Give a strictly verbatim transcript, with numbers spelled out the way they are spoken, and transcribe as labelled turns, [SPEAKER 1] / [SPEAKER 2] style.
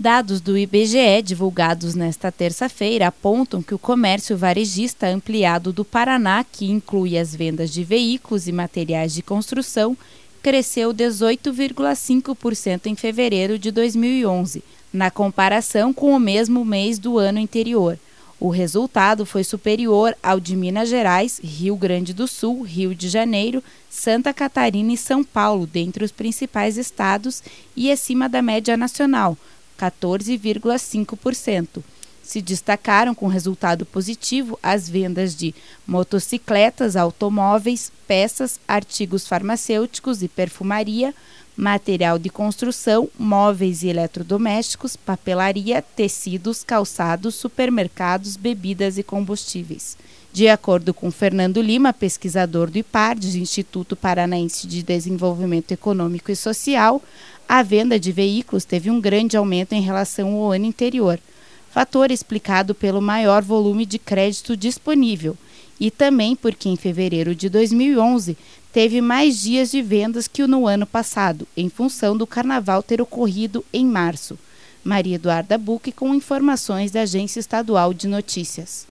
[SPEAKER 1] Dados do I B G E divulgados nesta terça-feira apontam que o comércio varejista ampliado do Paraná, que inclui as vendas de veículos e materiais de construção, cresceu dezoito vírgula cinco por cento em fevereiro de dois mil e onze, na comparação com o mesmo mês do ano anterior. O resultado foi superior ao de Minas Gerais, Rio Grande do Sul, Rio de Janeiro, Santa Catarina e São Paulo, dentre os principais estados, e acima da média nacional, quatorze vírgula cinco por cento. Se destacaram com resultado positivo as vendas de motocicletas, automóveis, peças, artigos farmacêuticos e perfumaria, material de construção, móveis e eletrodomésticos, papelaria, tecidos, calçados, supermercados, bebidas e combustíveis. De acordo com Fernando Lima, pesquisador do IPARDES, Instituto Paranaense de Desenvolvimento Econômico e Social, a venda de veículos teve um grande aumento em relação ao ano anterior, fator explicado pelo maior volume de crédito disponível e também porque em fevereiro de dois mil e onze teve mais dias de vendas que no ano passado, em função do carnaval ter ocorrido em março. Maria Eduarda Bucchi com informações da Agência Estadual de Notícias.